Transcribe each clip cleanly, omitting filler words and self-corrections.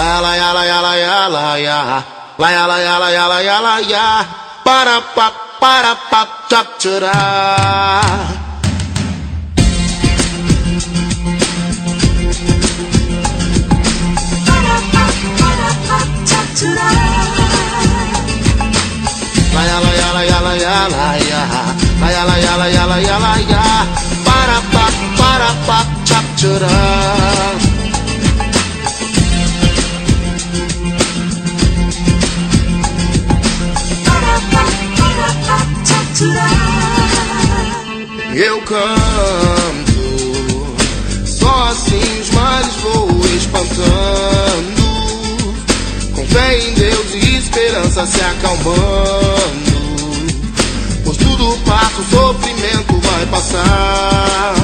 La la ya la ya la ya la ya. La ya la ya la ya la ya la ya. Para pa chapchura. La ya la ya la ya la ya la ya. La ya la ya la ya la ya la ya. Para pa chapchura. Eu canto, só assim os males vou espantando, com fé em Deus e esperança se acalmando. Pois tudo passa, o sofrimento vai passar.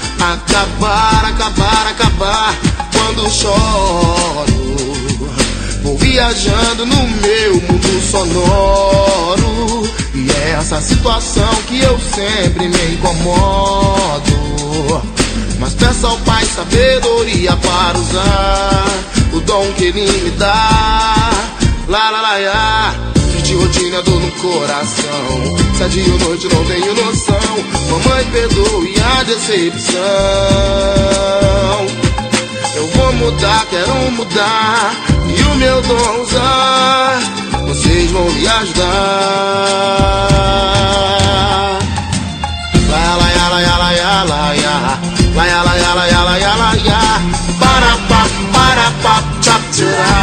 Acabar, quando choro. Vou viajando no meu mundo sonoro. E é essa situação que eu sempre me incomodo. Mas peço ao Pai sabedoria para usar o dom que Ele me dá. Lá, lá, lá, lá. De rotina, dor no coração. Se é dia ou noite não tenho noção. Mamãe, perdoe a decepção. Eu vou mudar, quero mudar e o meu dom usar. Vocês vão me ajudar. La la ya la ya la ya la ya. La ya la ya la ya la ya la ya. Para pa chapchura.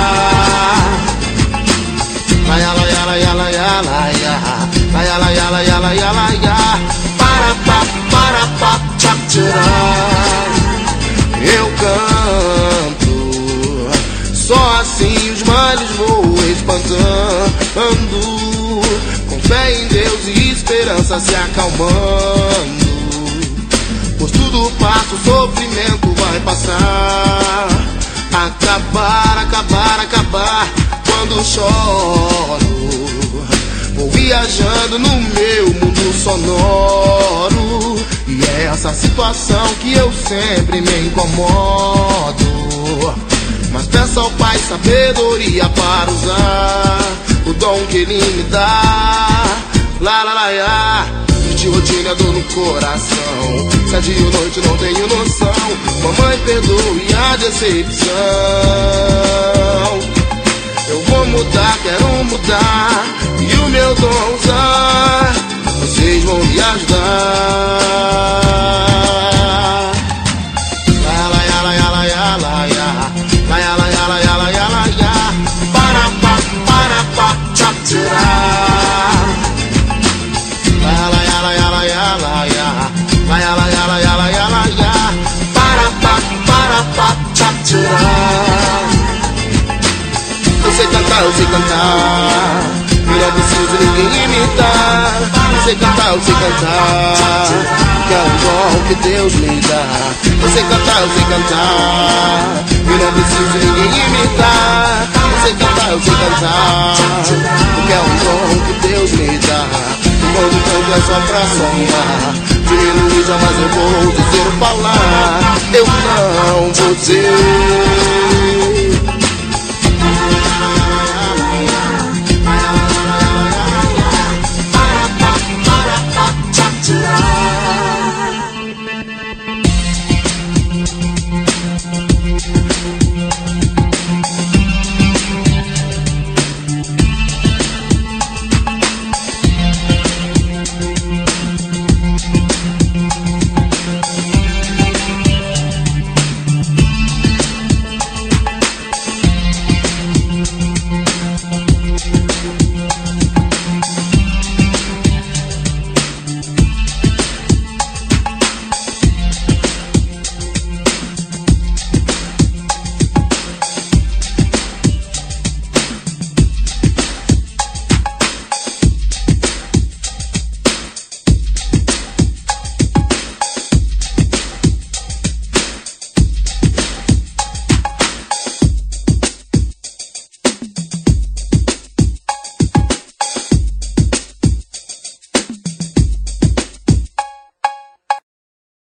La ya la ya la ya la ya la ya. La ya la ya la ya la ya la ya. Para pa chapchura. Eu canto, só assim os males vou espantando, com fé em Deus e esperança se acalmando. Pois tudo passa, o sofrimento vai passar. Acabar, quando choro. Vou viajando no meu mundo sonoro. E é essa situação que eu sempre me incomodo. Mas peço ao Pai sabedoria para usar o dom que Ele me dá. Lá, lá, lá, lá. De rotina, dor no coração. Se é dia ou noite não tenho noção. Mamãe, perdoe a decepção. Eu vou mudar, quero mudar e o meu dom usar. Vocês vão me ajudar. La la ya la ya la ya la ya. La ya la ya la ya la ya la ya. Para pa chapchura. La la ya la ya la ya la ya. La ya la ya la ya la ya la ya. Para pa chapchura. Eu sei cantar, eu sei cantar. E não preciso ninguém imitar. Eu sei cantar, eu sei cantar. Que é um dom que Deus me dá. Eu sei cantar, eu sei cantar. E não preciso ninguém imitar. Eu sei cantar, eu sei cantar. Porque é um dom que Deus me dá. E quando canto é só pra somar. Diminuir jamais eu vou dizer ou falar. Eu não vou dizer.